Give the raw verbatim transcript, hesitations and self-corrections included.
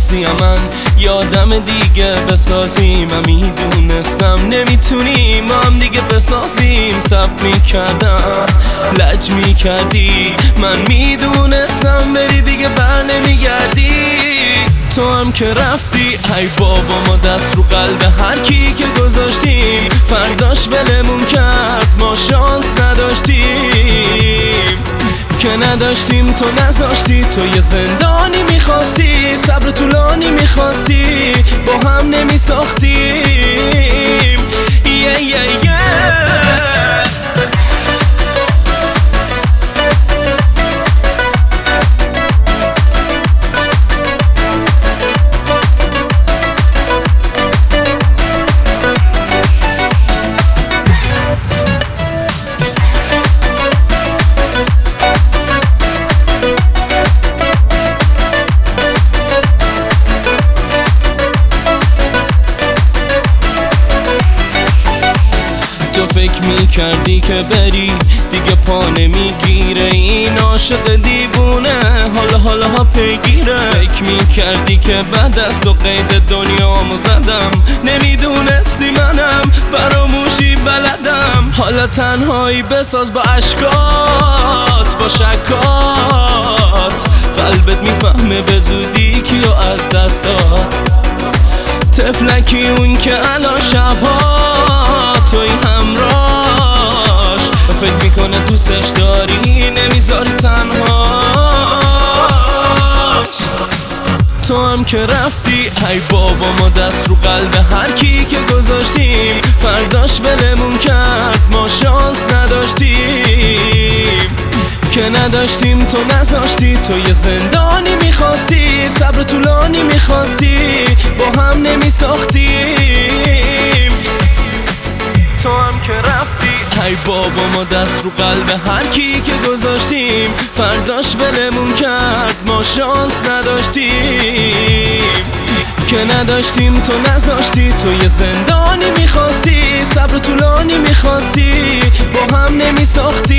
میخواستی من یه آدم دیگه بسازیم. من میدونستم نمیتونیم ما هم دیگه بسازیم. سب میکردم لج میکردی، من میدونستم بری دیگه بر نمیگردی. تو هم که رفتی ای بابا ما دست رو قلب هر کی که گذاشتیم. فرداش بلمون کرد ما شانس نداشتیم که نداشتیم. تو نذاشتی، تو یه زندانی میخواستی، صبر طولانی میخواستی، با هم نمیساختیم. یه یه یه تو فکر میکردی که بری دیگه پا نمیگیره این عاشق دیوونه حالا حالا ها پیگیره. فکر میکردی که بعد از تو قید دنیامو زدم، نمیدونستی منم فراموشی بلدم. حالا تنهایی بساز با عشقات با شکات، قلبت میفهمه به زودی کیو از دست داد. طفلکی اون که الان شبها توی همراش، فکر میکنه دوستش داری نمیذاری تنهاش. تو هم که رفتی ای بابا ما دست رو قلب هر کی که گذاشتیم. فرداش بلمون کرد ما شانس نداشتیم که نداشتیم. تو نذاشتی، تو یه زندانی میخواستی، صبر طولانی میخواستی، با هم نمیساختیم. تو هم که رفتی ای بابا ما دست رو قلب هر کی که گذاشتیم. فرداش بلمون کرد ما شانس نداشتیم که نداشتیم. تو نذاشتی، تو یه زندانی میخواستی، صبر طولانی میخواستی، با هم نمیساختی.